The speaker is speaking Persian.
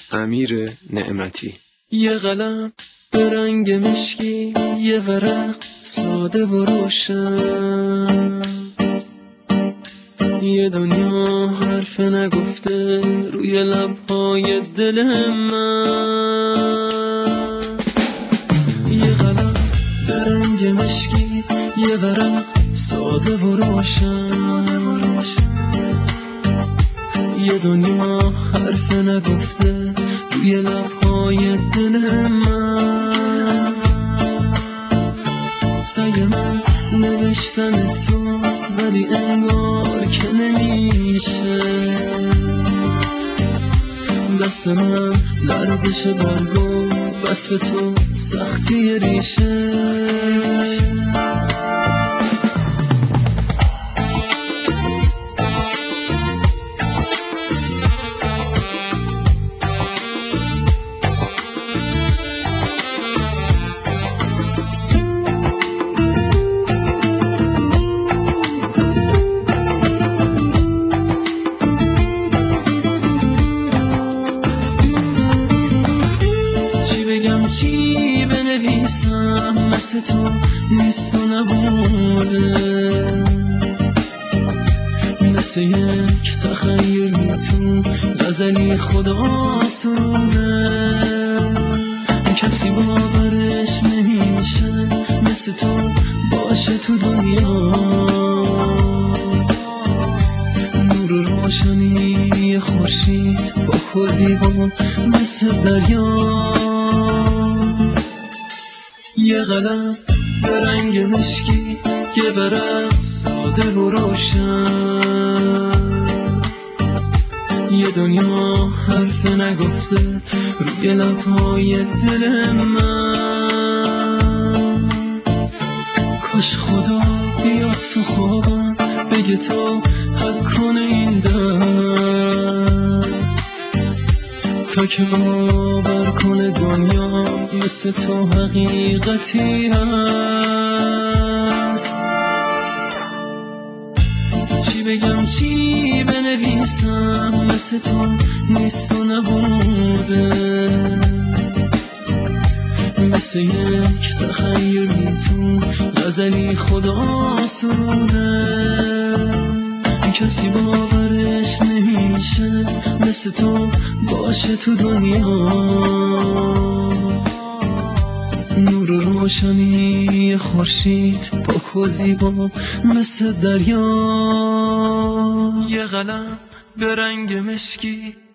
امیر نعمتی. یه قلم به رنگ مشکی، یه ورق ساده و روشن، یه دنیا حرف نگفته روی لبهای دل من. یه قلم به رنگ مشکی، یه ورق ساده و روشن، یه دنیا حرف نگفته روی لبهای دل من. سعی من نوشتن توست ولی انگار که نمیشه، دست من لرزش برگو وصف تو سختی ریشه. چی بنویسم مثل تو نیست و نبوده، مثل یک تخیلی تو غزلی خدا سروده. کسی باورش نمیشه مثل تو باشه تو دنیا، نور و روشنی خورشید با خوزیبا مثل دریا. یه قلم به رنگ مشکی، یه ورق ساده و روشن، یه دنیا حرف نگفته روی لبهای دل من. کاش خدا بیاد تو خوابم بگه تو حل کنه این درد، تا که باور کنه دنیا مثل تو حقیقتی هست. چی بگم چی بنویسم مثل تو نیست و نبوده، مثل یک تخیلی تو غزلی خدا سروده. کسی باورش نمیشه مثل تو باشه تو دنیا، نور و روشنی خورشید پاک و زیبا مثل دریا. یه قلم به رنگ مشکی،